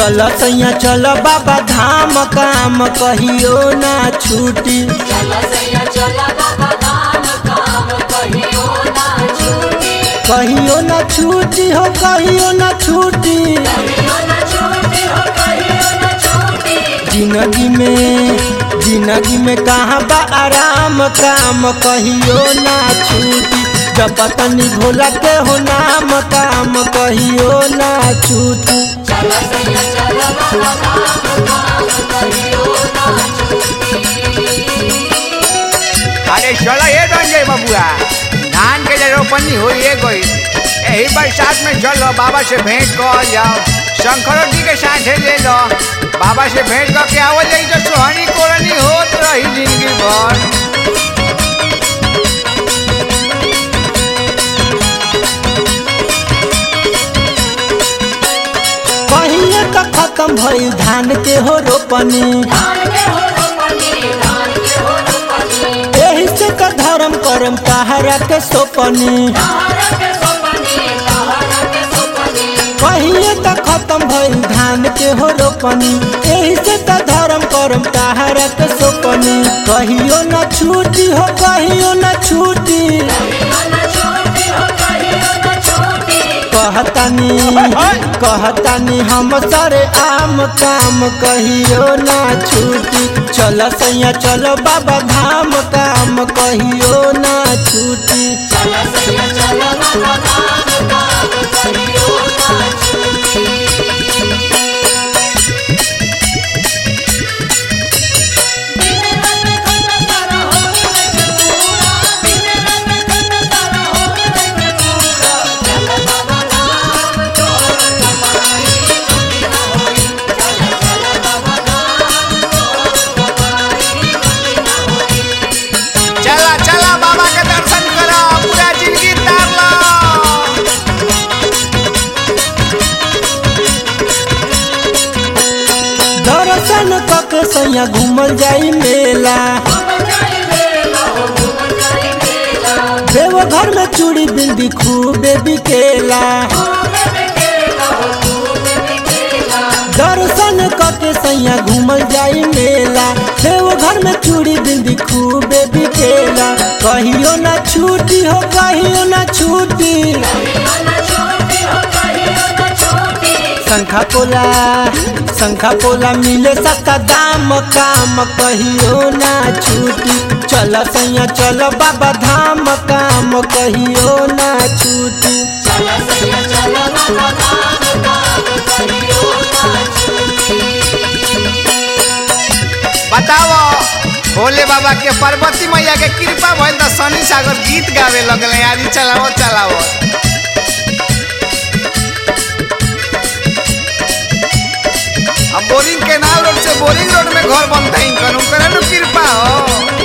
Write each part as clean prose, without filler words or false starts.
चल सैया चल बाबा धाम काम कहियो ना छूटी। कहियो ना छूटी हो कहियो ना छूटी। जिंदगी में कहाँ बा आराम काम कहियो ना छूटी। जब तनी भोला के हो नाम काम कहियो ना छूटी। अरे चलो ये रंजय बबुआ, धान के रोपनी हुई है कोई यही बरसात में चलो बाबा से भेंट कर जाओ। शंकरों जी के साथ ले लो, बाबा से भेंट करके आओ जाई तो सोहनी कोरनी होत रही जिंदगी भर। कहिए का खत्म भइल धान के हो रोपनी। यही से का धर्म करम तहरा के सोपनी। कहिए का खत्म भइल धान के हो रोपनी। यही से का धर्म करम तहरा के सोपनी। कहियो ना छूटी हो कहियो ना छूटी। कहतानी हम सारे आम काम कहियो ना छूटी। चल सैया चल बाबा धाम काम कहियो ना छूटी। दर्शन कके सैया घूमल जाई मेला। देवघर में चूड़ी बिंदी खूबे बिकेला। दर्शन कके सैया घूमल जाई मेला। देवघर में चूड़ी बिंदी खूबे बिकेला। कहियो ना छूटी हो कहियो ना छूटी। शंखा पोला मिले सस्ता दाम काम कहियो ना छूटी। चल सैया चल बाबा धाम काम कहियो ना छूटी। बताओ भोले बाबा के पार्वती मैया के कृपा भइल त शनि सागर गीत गावे लगले। आज चलाओ चलाओ अब बोरिंग केनाल रोड से बोरिंग रोड में घर बनता है इनका उनका कृपा हो।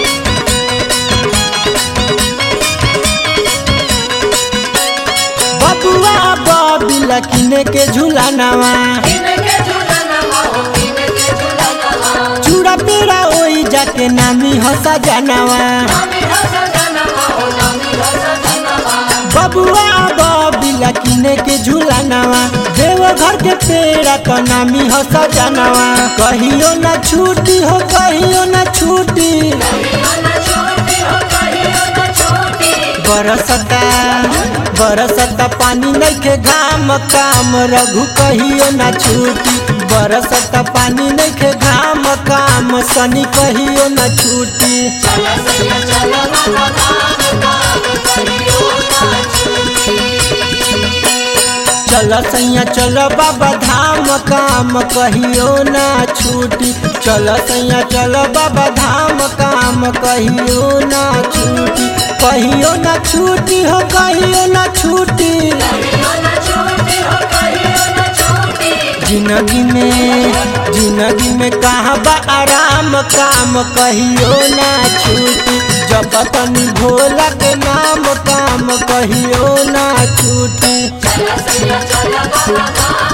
बबुआ बबिला किने के झूलानावा। चूड़ा पेड़ा ओई जाके नामी हंसा जानावा। बबुआ बबिला किने के झूलानावा। देवघर के पेड़ा तो नामी हंसा जानावा। कहियो ना छूटी हो कहियो ना छूटी। बरसता पानी नइखे घाम काम रघु कहियो ना छूटी। बरसता पानी नइखे घाम काम शनि कहियो ना छूटी। चल सैया चल बाबा धाम काम कहियो ना छूटी। चल सैया चल बाबा धाम काम कहियो ना छूटी। कहियो ना छूटी हो कहियो ना छूटी। जिंदगी में कहाँ बा आराम काम कहियो ना छूटी। जब तनी भोला के नाम काम कहियो ना छूटी।